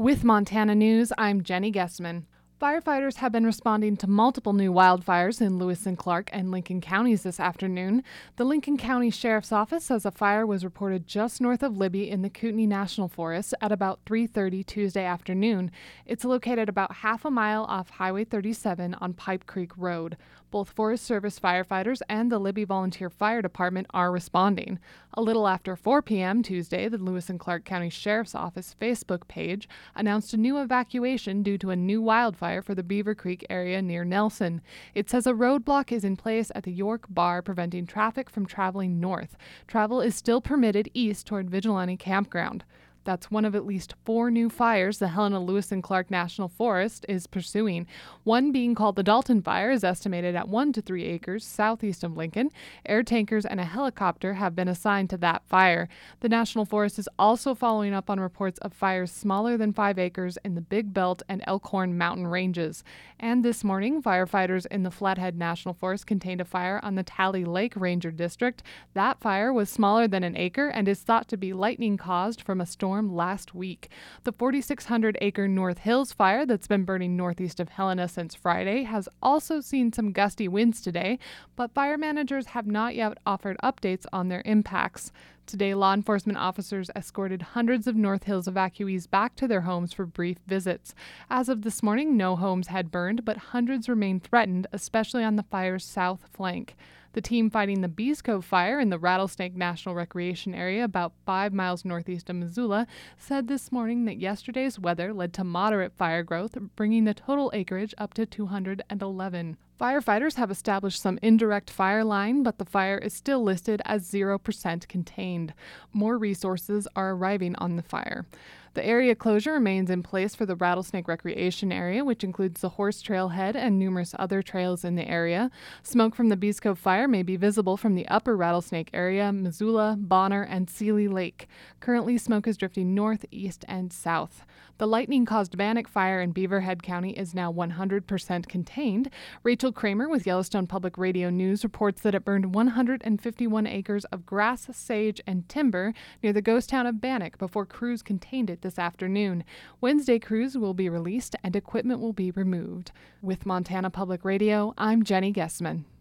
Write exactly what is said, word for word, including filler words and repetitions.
With Montana News, I'm Jenny Guessman. Firefighters have been responding to multiple new wildfires in Lewis and Clark and Lincoln counties this afternoon. The Lincoln County Sheriff's Office says a fire was reported just north of Libby in the Kootenai National Forest at about three thirty Tuesday afternoon. It's located about half a mile off Highway thirty-seven on Pipe Creek Road. Both Forest Service firefighters and the Libby Volunteer Fire Department are responding. A little after four p.m. Tuesday, the Lewis and Clark County Sheriff's Office Facebook page announced a new evacuation due to a new wildfire for the Beaver Creek area near Nelson. It says a roadblock is in place at the York Bar preventing traffic from traveling north. Travel is still permitted east toward Vigilante Campground. That's one of at least four new fires the Helena Lewis and Clark National Forest is pursuing. One being called the Dalton Fire is estimated at one to three acres southeast of Lincoln. Air tankers and a helicopter have been assigned to that fire. The National Forest is also following up on reports of fires smaller than five acres in the Big Belt and Elkhorn mountain ranges. And this morning, firefighters in the Flathead National Forest contained a fire on the Tally Lake Ranger District. That fire was smaller than an acre and is thought to be lightning caused from a storm last week. The forty-six hundred acre North Hills fire that's been burning northeast of Helena since Friday has also seen some gusty winds today, but fire managers have not yet offered updates on their impacts. Today, law enforcement officers escorted hundreds of North Hills evacuees back to their homes for brief visits. As of this morning, no homes had burned, but hundreds remain threatened, especially on the fire's south flank. The team fighting the Bees Cove fire in the Rattlesnake National Recreation Area about five miles northeast of Missoula said this morning that yesterday's weather led to moderate fire growth, bringing the total acreage up to two hundred eleven. Firefighters have established some indirect fire line, but the fire is still listed as zero percent contained. More resources are arriving on the fire. The area closure remains in place for the Rattlesnake Recreation Area, which includes the Horse Trailhead and numerous other trails in the area. Smoke from the Bees Cove fire may be visible from the upper Rattlesnake area, Missoula, Bonner, and Seeley Lake. Currently, smoke is drifting north, east, and south. The lightning-caused Bannock fire in Beaverhead County is now one hundred percent contained. Rachel Kramer with Yellowstone Public Radio News reports that it burned one hundred fifty-one acres of grass, sage, and timber near the ghost town of Bannock before crews contained it this afternoon. Wednesday crews will be released and equipment will be removed. With Montana Public Radio, I'm Jenny Guessman.